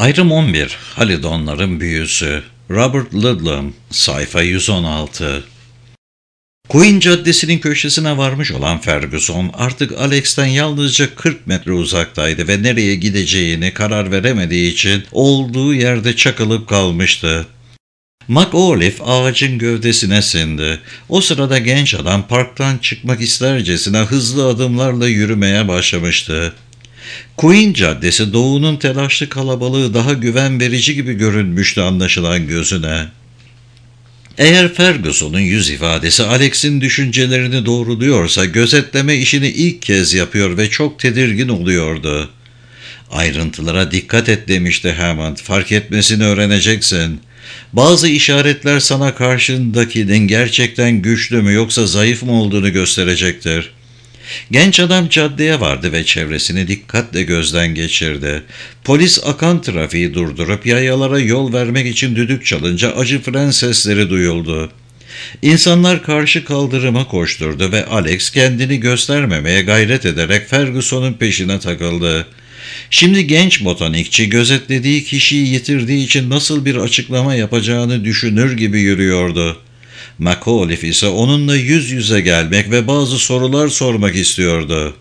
Ayrım 11. Halidonların Büyüsü. Robert Ludlum. Sayfa 116. Queen Caddesi'nin köşesine varmış olan Ferguson artık Alex'ten yalnızca 40 metre uzaktaydı ve nereye gideceğini karar veremediği için olduğu yerde çakılıp kalmıştı. McAuliffe ağacın gövdesine sindi. O sırada genç adam parktan çıkmak istercesine hızlı adımlarla yürümeye başlamıştı. Queen Caddesi doğunun telaşlı kalabalığı daha güven verici gibi görünmüştü anlaşılan gözüne. Eğer Ferguson'un yüz ifadesi Alex'in düşüncelerini doğruluyorsa gözetleme işini ilk kez yapıyor ve çok tedirgin oluyordu. Ayrıntılara dikkat et demişti Hammond, fark etmesini öğreneceksin. Bazı işaretler sana karşındakinin gerçekten güçlü mü yoksa zayıf mı olduğunu gösterecektir. Genç adam caddeye vardı ve çevresini dikkatle gözden geçirdi. Polis akan trafiği durdurup yayalara yol vermek için düdük çalınca acı fren sesleri duyuldu. İnsanlar karşı kaldırıma koşturdu ve Alex kendini göstermemeye gayret ederek Ferguson'un peşine takıldı. Şimdi genç botanikçi gözetlediği kişiyi yitirdiği için nasıl bir açıklama yapacağını düşünür gibi yürüyordu. McAuliffe ise onunla yüz yüze gelmek ve bazı sorular sormak istiyordu.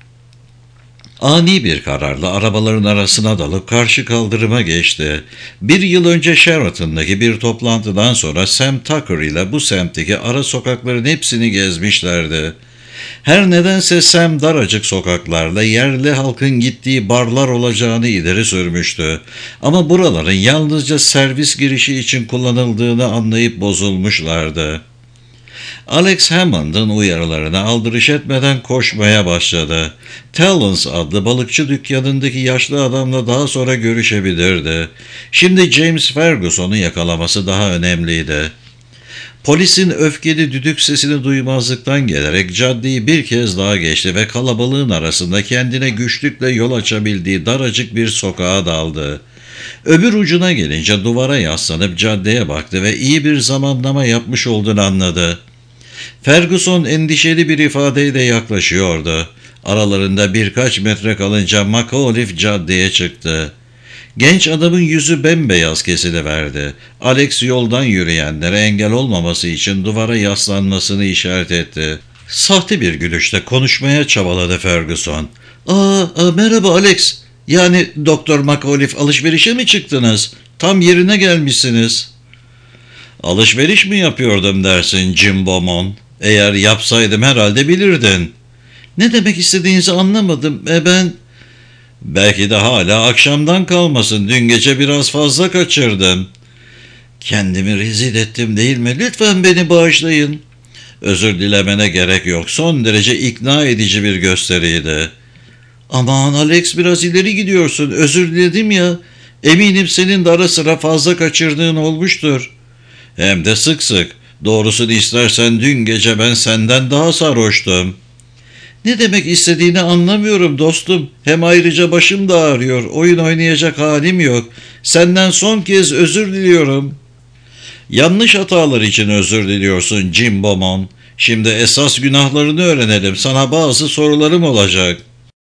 Ani bir kararla arabaların arasına dalıp karşı kaldırıma geçti. Bir yıl önce Sheraton'daki bir toplantıdan sonra Sam Tucker ile bu semtteki ara sokakların hepsini gezmişlerdi. Her nedense Sam daracık sokaklarla yerli halkın gittiği barlar olacağını ileri sürmüştü. Ama buraların yalnızca servis girişi için kullanıldığını anlayıp bozulmuşlardı. Alex Hammond'ın uyarılarına aldırış etmeden koşmaya başladı. Talons adlı balıkçı dükkanındaki yaşlı adamla daha sonra görüşebilirdi. Şimdi James Ferguson'u yakalaması daha önemliydi. Polisin öfkeli düdük sesini duymazlıktan gelerek caddeyi bir kez daha geçti ve kalabalığın arasında kendine güçlükle yol açabildiği daracık bir sokağa daldı. Öbür ucuna gelince duvara yaslanıp caddeye baktı ve iyi bir zamanlama yapmış olduğunu anladı. Ferguson endişeli bir ifadeyle yaklaşıyordu. Aralarında birkaç metre kalınca McAuliffe caddeye çıktı. Genç adamın yüzü bembeyaz kesiliverdi. Alex yoldan yürüyenlere engel olmaması için duvara yaslanmasını işaret etti. Sahte bir gülüşle konuşmaya çabaladı Ferguson. Merhaba Alex. Yani Doktor McAuliffe, alışverişe mi çıktınız? Tam yerine gelmişsiniz. Alışveriş mi yapıyordum dersin Jim Beaumont? Eğer yapsaydım herhalde bilirdin. Ne demek istediğinizi anlamadım. Ben... Belki de hala akşamdan kalmasın. Dün gece biraz fazla kaçırdım. Kendimi rezil ettim değil mi? Lütfen beni bağışlayın. Özür dilemene gerek yok. Son derece ikna edici bir gösteriydi. Aman Alex, biraz ileri gidiyorsun. Özür diledim ya. Eminim senin de ara sıra fazla kaçırdığın olmuştur. Hem de sık sık. Doğrusunu istersen dün gece ben senden daha sarhoştum. Ne demek istediğini anlamıyorum dostum. Hem ayrıca başım da ağrıyor. Oyun oynayacak halim yok. Senden son kez özür diliyorum. Yanlış hatalar için özür diliyorsun Jim Beaumont. Şimdi esas günahlarını öğrenelim. Sana bazı sorularım olacak.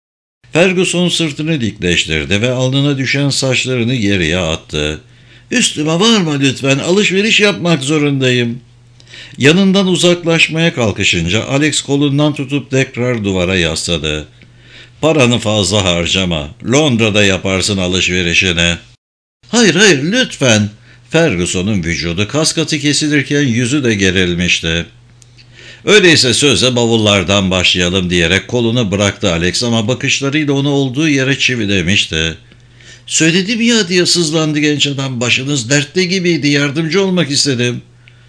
Ferguson sırtını dikleştirdi ve alnına düşen saçlarını geriye attı. Üstüme varma lütfen. Alışveriş yapmak zorundayım. Yanından uzaklaşmaya kalkışınca Alex kolundan tutup tekrar duvara yasladı. Paranı fazla harcama. Londra'da yaparsın alışverişini. Hayır lütfen. Ferguson'un vücudu kaskatı kesilirken yüzü de gerilmişti. Öyleyse sözle bavullardan başlayalım diyerek kolunu bıraktı Alex ama bakışlarıyla onu olduğu yere çivilemişti. Söyledim ya diye sızlandı genç adam. Başınız dertte gibiydi, yardımcı olmak istedim.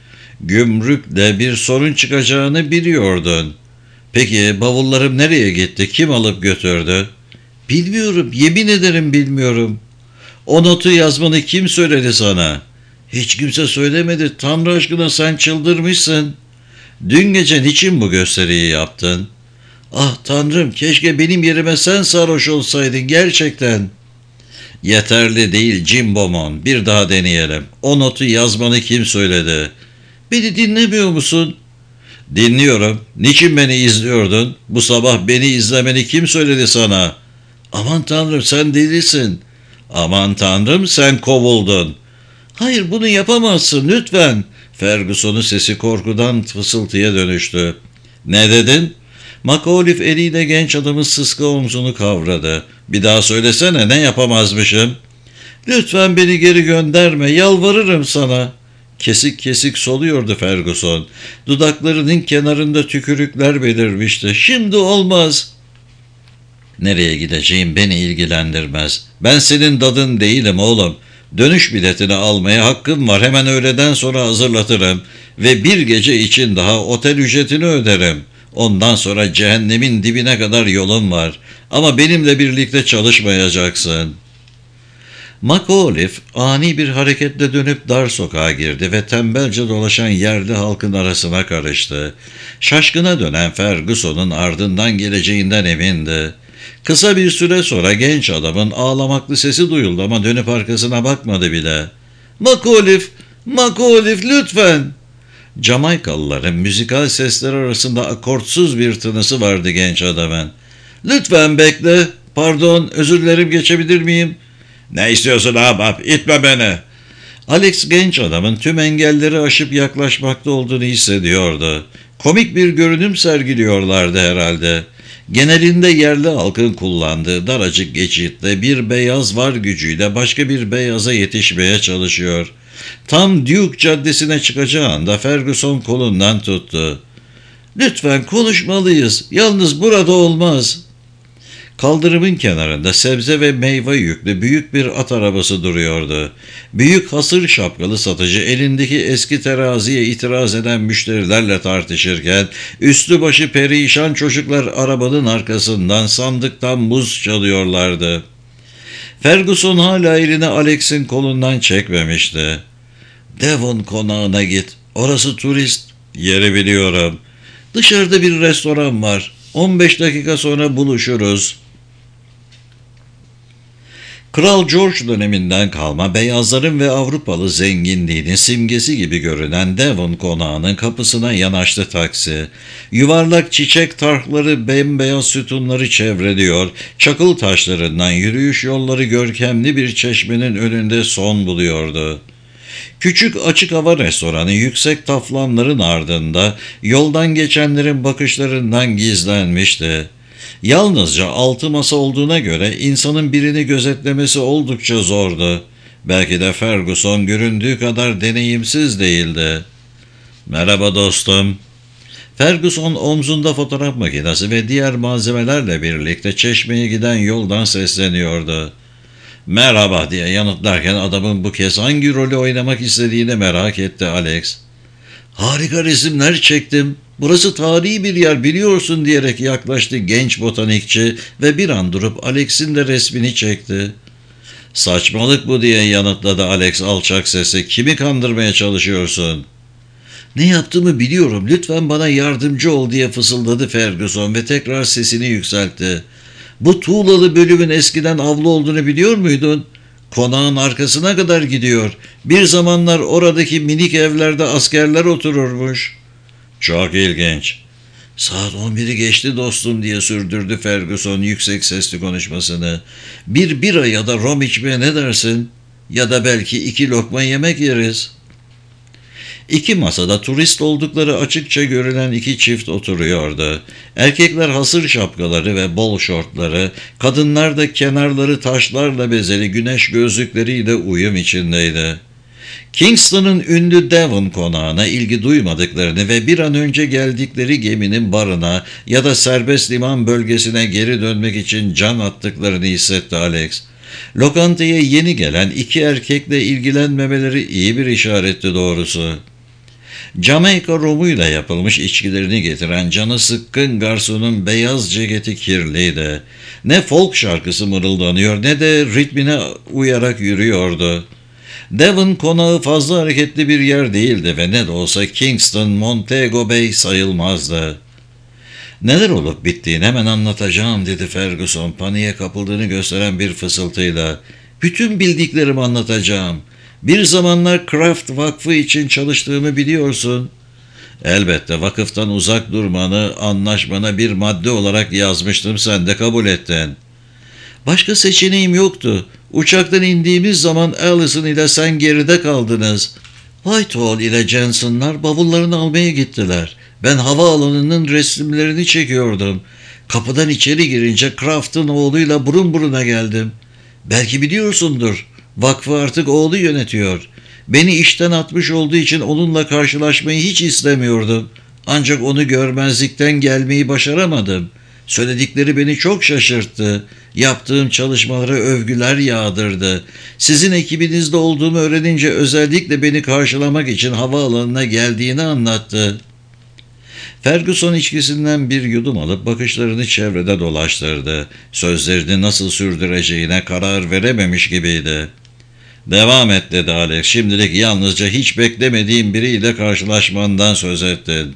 Gümrükle bir sorun çıkacağını biliyordun. Peki bavullarım nereye gitti? Kim alıp götürdü? Bilmiyorum, yemin ederim bilmiyorum. O notu yazmanı kim söyledi sana? Hiç kimse söylemedi. Tanrı aşkına sen çıldırmışsın. Dün gece niçin bu gösteriyi yaptın? Ah Tanrım, keşke benim yerime sen sarhoş olsaydın gerçekten. Yeterli değil Jim Beaumont. Bir daha deneyelim. O notu yazmanı kim söyledi? Beni dinlemiyor musun? Dinliyorum. Niçin beni izliyordun? Bu sabah beni izlemeni kim söyledi sana? Aman Tanrım, sen delisin. Aman tanrım, sen kovuldun. Hayır, bunu yapamazsın lütfen. Ferguson'un sesi korkudan fısıltıya dönüştü. Ne dedin? Macauliffe eliyle genç adamın sıska omzunu kavradı. Bir daha söylesene, ne yapamazmışım? Lütfen beni geri gönderme, yalvarırım sana. Kesik kesik soluyordu Ferguson. Dudaklarının kenarında tükürükler belirmişti. Şimdi olmaz. Nereye gideceğim beni ilgilendirmez. Ben senin dadın değilim oğlum. Dönüş biletini almaya hakkım var. Hemen öğleden sonra hazırlatırım. Ve bir gece için daha otel ücretini öderim. Ondan sonra cehennemin dibine kadar yolum var. Ama benimle birlikte çalışmayacaksın. Macauliffe ani bir hareketle dönüp dar sokağa girdi ve tembelce dolaşan yerli halkın arasına karıştı. Şaşkına dönen Ferguson'un ardından geleceğinden emindi. Kısa bir süre sonra genç adamın ağlamaklı sesi duyuldu ama dönüp arkasına bakmadı bile. "Macauliffe, Macauliffe lütfen!" Jamaikalıların müzikal sesler arasında akortsuz bir tınısı vardı genç adamın. "Lütfen bekle. Pardon, özür dilerim, geçebilir miyim?" "Ne istiyorsun ahbap? İtme beni." Alex genç adamın tüm engelleri aşıp yaklaşmakta olduğunu hissediyordu. Komik bir görünüm sergiliyorlardı herhalde. Genelinde yerli halkın kullandığı daracık geçitte bir beyaz var gücüyle başka bir beyaza yetişmeye çalışıyor. Tam Duke Caddesi'ne çıkacağı anda Ferguson kolundan tuttu. "Lütfen konuşmalıyız. Yalnız burada olmaz." Kaldırımın kenarında sebze ve meyve yüklü büyük bir at arabası duruyordu. Büyük hasır şapkalı satıcı elindeki eski teraziye itiraz eden müşterilerle tartışırken üstü başı perişan çocuklar arabanın arkasından sandıktan muz çalıyorlardı. Ferguson hala elini Alex'in kolundan çekmemişti. "Devon konağına git. Orası turist yeri, biliyorum. Dışarıda bir restoran var. 15 dakika sonra buluşuruz." Kral George döneminden kalma beyazların ve Avrupalı zenginliğinin simgesi gibi görünen Devon konağının kapısına yanaştı taksi. Yuvarlak çiçek tarhları bembeyaz sütunları çevreliyor, çakıl taşlarından yürüyüş yolları görkemli bir çeşmenin önünde son buluyordu. Küçük açık hava restoranı yüksek taflanların ardında yoldan geçenlerin bakışlarından gizlenmişti. Yalnızca 6 masa olduğuna göre insanın birini gözetlemesi oldukça zordu. Belki de Ferguson göründüğü kadar deneyimsiz değildi. "Merhaba dostum." Ferguson omzunda fotoğraf makinesi ve diğer malzemelerle birlikte çeşmeye giden yoldan sesleniyordu. "Merhaba" diye yanıtlarken adamın bu kez hangi rolü oynamak istediğini merak etti Alex. "Harika resimler çektim. Burası tarihi bir yer biliyorsun" diyerek yaklaştı genç botanikçi ve bir an durup Alex'in de resmini çekti. "Saçmalık bu" diye yanıtladı Alex alçak sesle. "Kimi kandırmaya çalışıyorsun?" "Ne yaptığımı biliyorum. Lütfen bana yardımcı ol" diye fısıldadı Ferguson ve tekrar sesini yükseltti. "Bu tuğlalı bölümün eskiden avlu olduğunu biliyor muydun? Konağın arkasına kadar gidiyor. Bir zamanlar oradaki minik evlerde askerler otururmuş." "Çok ilginç." "Saat 11'i geçti dostum" diye sürdürdü Ferguson yüksek sesli konuşmasını. "Bir bira ya da rom içmeye ne dersin? Ya da belki 2 lokma yemek yeriz." İki masada turist oldukları açıkça görülen iki çift oturuyordu. Erkekler hasır şapkaları ve bol şortları, kadınlar da kenarları taşlarla bezeli güneş gözlükleriyle uyum içindeydi. Kingston'ın ünlü Devon konağına ilgi duymadıklarını ve bir an önce geldikleri geminin barına ya da serbest liman bölgesine geri dönmek için can attıklarını hissetti Alex. Lokantaya yeni gelen iki erkekle ilgilenmemeleri iyi bir işaretti doğrusu. Jamaika romuyla yapılmış içkilerini getiren canı sıkkın garsonun beyaz ceketi kirliydi. Ne folk şarkısı mırıldanıyor ne de ritmine uyarak yürüyordu. Devon konağı fazla hareketli bir yer değildi ve ne de olsa Kingston Montego Bay sayılmazdı. "Neler olup bittiğini hemen anlatacağım" dedi Ferguson paniğe kapıldığını gösteren bir fısıltıyla. "Bütün bildiklerimi anlatacağım. Bir zamanlar Kraft Vakfı için çalıştığımı biliyorsun." "Elbette, vakıftan uzak durmanı anlaşmana bir madde olarak yazmıştım, sen de kabul ettin." Başka seçeneğim yoktu. Uçaktan indiğimiz zaman Allison ile sen geride kaldınız. Whitehall ile Jensen'lar bavullarını almaya gittiler. Ben havaalanının resimlerini çekiyordum. Kapıdan içeri girince Kraft'ın oğluyla burun buruna geldim. Belki biliyorsundur. Vakfı artık oğlu yönetiyor. Beni işten atmış olduğu için onunla karşılaşmayı hiç istemiyordum. Ancak onu görmezlikten gelmeyi başaramadım. Söyledikleri beni çok şaşırttı. Yaptığım çalışmalara övgüler yağdırdı. Sizin ekibinizde olduğumu öğrenince özellikle beni karşılamak için havaalanına geldiğini anlattı. Ferguson içkisinden bir yudum alıp bakışlarını çevrede dolaştırdı. Sözlerini nasıl sürdüreceğine karar verememiş gibiydi. "Devam et," dedi Alex. "Şimdilik yalnızca hiç beklemediğim biriyle karşılaşmandan söz ettin."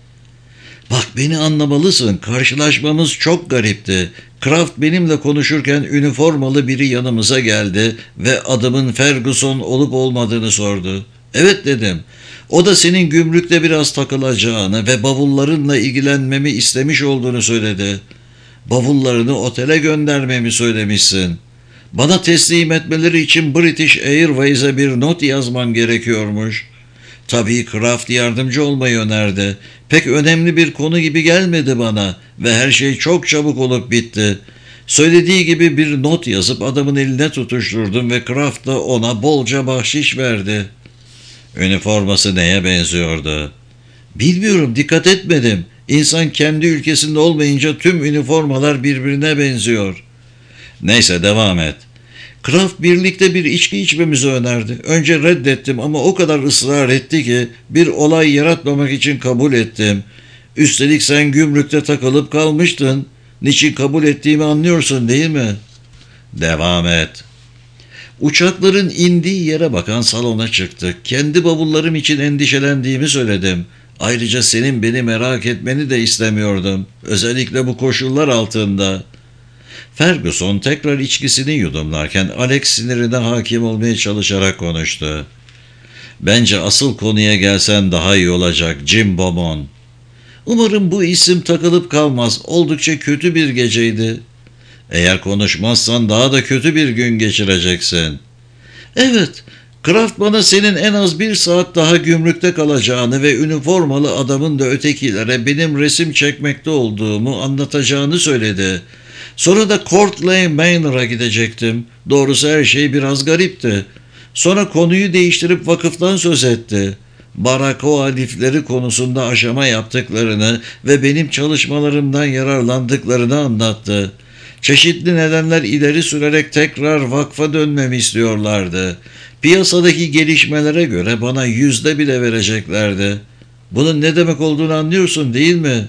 "Bak, beni anlamalısın. Karşılaşmamız çok garipti. Kraft benimle konuşurken üniformalı biri yanımıza geldi ve adımın Ferguson olup olmadığını sordu. Evet dedim. O da senin gümrükte biraz takılacağını ve bavullarınla ilgilenmemi istemiş olduğunu söyledi. Bavullarını otele göndermemi söylemişsin. Bana teslim etmeleri için British Airways'e bir not yazman gerekiyormuş. Tabii Kraft yardımcı olmayı önerdi. Pek önemli bir konu gibi gelmedi bana ve her şey çok çabuk olup bitti. Söylediği gibi bir not yazıp adamın eline tutuşturdum ve Kraft da ona bolca bahşiş verdi." "Üniforması neye benziyordu?" "Bilmiyorum, dikkat etmedim. İnsan kendi ülkesinde olmayınca tüm üniformalar birbirine benziyor." "Neyse, devam et." "Kraft birlikte bir içki içmemizi önerdi. Önce reddettim ama o kadar ısrar etti ki bir olay yaratmamak için kabul ettim. Üstelik sen gümrükte takılıp kalmıştın. Niçin kabul ettiğimi anlıyorsun değil mi?" "Devam et." "Uçakların indiği yere bakan salona çıktık. Kendi bavullarım için endişelendiğimi söyledim. Ayrıca senin beni merak etmeni de istemiyordum. Özellikle bu koşullar altında." Ferguson tekrar içkisini yudumlarken Alex sinirine hakim olmaya çalışarak konuştu. "Bence asıl konuya gelsen daha iyi olacak, Jim Beaumont." "Umarım bu isim takılıp kalmaz. Oldukça kötü bir geceydi." "Eğer konuşmazsan daha da kötü bir gün geçireceksin." "Evet, Kraft bana senin en az 1 saat daha gümrükte kalacağını ve üniformalı adamın da ötekilere benim resim çekmekte olduğumu anlatacağını söyledi. Sonra da Court Lane Manor'a gidecektim. Doğrusu her şey biraz garipti. Sonra konuyu değiştirip vakıftan söz etti. Barako halifleri konusunda aşama yaptıklarını ve benim çalışmalarımdan yararlandıklarını anlattı. Çeşitli nedenler ileri sürerek tekrar vakfa dönmemi istiyorlardı. Piyasadaki gelişmelere göre bana 100'de bile vereceklerdi. Bunun ne demek olduğunu anlıyorsun değil mi?"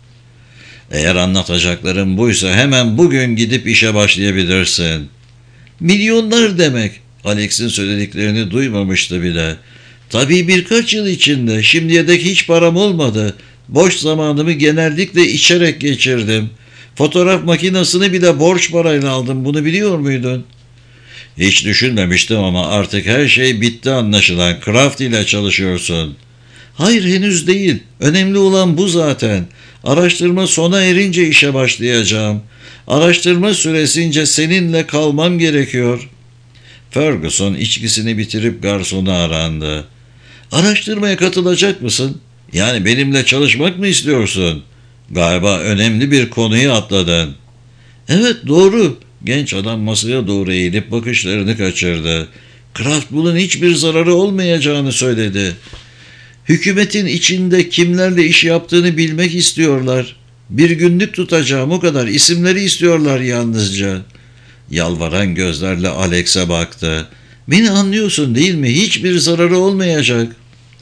"Eğer anlatacaklarım buysa hemen bugün gidip işe başlayabilirsin." "Milyonlar demek." Alex'in söylediklerini duymamıştı bile. "Tabii birkaç yıl içinde. Şimdiye dek hiç param olmadı. Boş zamanımı genellikle içerek geçirdim. Fotoğraf makinesini bile borç parayla aldım. Bunu biliyor muydun?" "Hiç düşünmemiştim ama artık her şey bitti anlaşılan. Kraft ile çalışıyorsun." "Hayır, henüz değil. Önemli olan bu zaten. Araştırma sona erince işe başlayacağım. Araştırma süresince seninle kalmam gerekiyor." Ferguson içkisini bitirip garsonu arandı. "Araştırmaya katılacak mısın? Yani benimle çalışmak mı istiyorsun? Galiba önemli bir konuyu atladın." "Evet, doğru." Genç adam masaya doğru eğilip bakışlarını kaçırdı. "Kraft bunun hiçbir zararı olmayacağını söyledi. Hükümetin içinde kimlerle iş yaptığını bilmek istiyorlar. Bir günlük tutacağım, o kadar. İsimleri istiyorlar yalnızca." Yalvaran gözlerle Alex'e baktı. "Beni anlıyorsun değil mi? Hiçbir zararı olmayacak."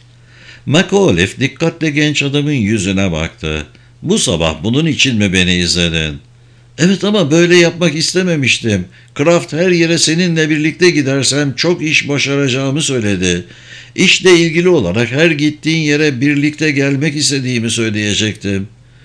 McAuliffe dikkatle genç adamın yüzüne baktı. "Bu sabah bunun için mi beni izledin?" "Evet ama böyle yapmak istememiştim. Kraft her yere seninle birlikte gidersem çok iş başaracağımı söyledi. İşle ilgili olarak her gittiğin yere birlikte gelmek istediğimi söyleyecektim.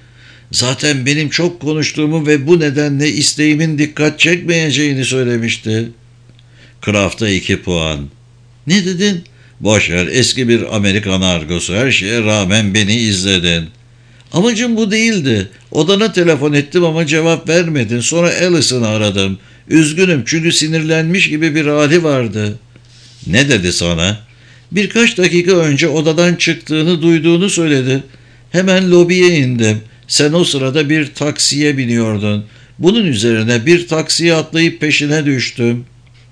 Zaten benim çok konuştuğumu ve bu nedenle isteğimin dikkat çekmeyeceğini söylemişti." "Kraft'a 2 puan." "Ne dedin?" "Boş ver, eski bir Amerikan argosu. Her şeye rağmen beni izledin." "Amacım bu değildi. Odana telefon ettim ama cevap vermedin. Sonra Allison'ı aradım. Üzgünüm çünkü sinirlenmiş gibi bir hali vardı. Ne dedi sana? Birkaç dakika önce odadan çıktığını duyduğunu söyledi. Hemen lobiye indim. Sen o sırada bir taksiye biniyordun. Bunun üzerine bir taksiye atlayıp peşine düştüm.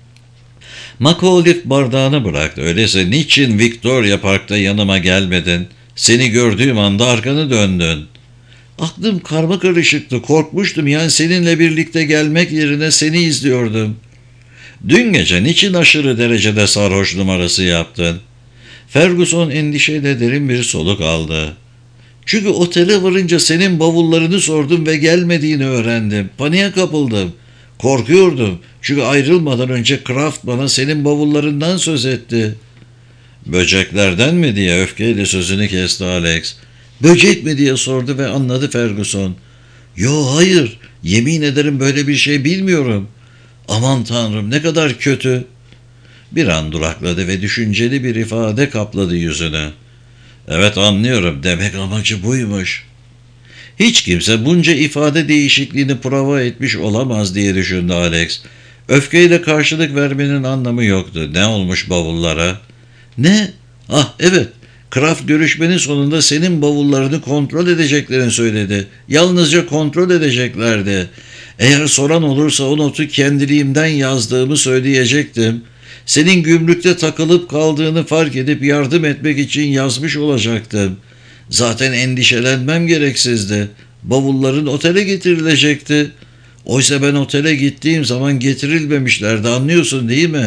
Macauliffe bardağını bıraktı. Öyleyse niçin Victoria Park'ta yanıma gelmedin? Seni gördüğüm anda arkanı döndün. Aklım karma karışıktı. Korkmuştum. Yani seninle birlikte gelmek yerine seni izliyordum. Dün gece niçin aşırı derecede sarhoş numarası yaptın? Ferguson endişeyle derin bir soluk aldı. Çünkü otele varınca senin bavullarını sordum ve gelmediğini öğrendim. Paniğe kapıldım. Korkuyordum. Çünkü ayrılmadan önce Kraft bana senin bavullarından söz etti. Böceklerden mi diye öfkeyle sözünü kesti Alex. Böcek mi diye sordu ve anladı Ferguson. Yo hayır, yemin ederim böyle bir şey bilmiyorum. Aman tanrım ne kadar kötü. Bir an durakladı ve düşünceli bir ifade kapladı yüzünü. Evet anlıyorum, demek amacı buymuş. Hiç kimse bunca ifade değişikliğini prova etmiş olamaz diye düşündü Alex. Öfkeyle karşılık vermenin anlamı yoktu. Ne olmuş bavullara? Ne? Ah evet. Kraft görüşmenin sonunda senin bavullarını kontrol edeceklerini söyledi. Yalnızca kontrol edeceklerdi. Eğer soran olursa o notu kendiliğimden yazdığımı söyleyecektim. Senin gümrükte takılıp kaldığını fark edip yardım etmek için yazmış olacaktım. Zaten endişelenmem gereksizdi. Bavulların otele getirilecekti. Oysa ben otele gittiğim zaman getirilmemişlerdi, anlıyorsun değil mi?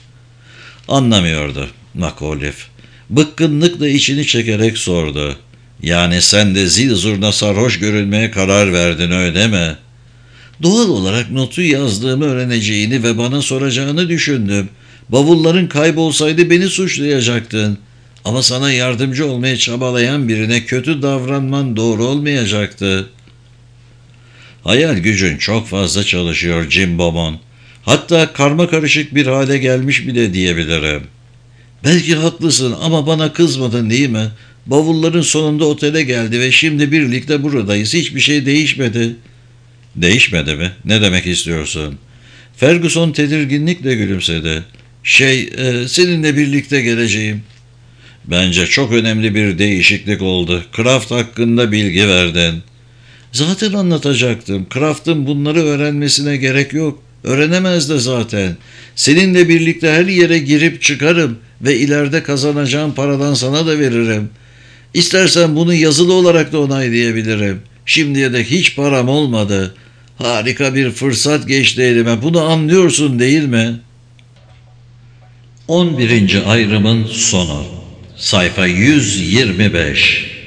Anlamıyordu Macauliffe. Bıkkınlıkla içini çekerek sordu. Yani sen de zil zurna sarhoş görünmeye karar verdin öyle mi? Doğal olarak notu yazdığımı öğreneceğini ve bana soracağını düşündüm. Bavulların kaybolsaydı beni suçlayacaktın. Ama sana yardımcı olmaya çabalayan birine kötü davranman doğru olmayacaktı. Hayal gücün çok fazla çalışıyor Jim Beaumont. Hatta karma karışık bir hale gelmiş bile diyebilirim. Belki haklısın ama bana kızmadın değil mi? Bavulların sonunda otele geldi ve şimdi birlikte buradayız. Hiçbir şey değişmedi. Değişmedi mi? Ne demek istiyorsun? Ferguson tedirginlikle gülümsedi. Seninle birlikte geleceğim. Bence çok önemli bir değişiklik oldu. Kraft hakkında bilgi verdin. Zaten anlatacaktım. Kraft'ın bunları öğrenmesine gerek yok. Öğrenemez de zaten. Seninle birlikte her yere girip çıkarım ve ileride kazanacağım paradan sana da veririm. İstersen bunu yazılı olarak da onaylayabilirim. Şimdiye dek hiç param olmadı. Harika bir fırsat geçti elime. Bunu anlıyorsun değil mi? 11. ayrımın sonu. Sayfa 125.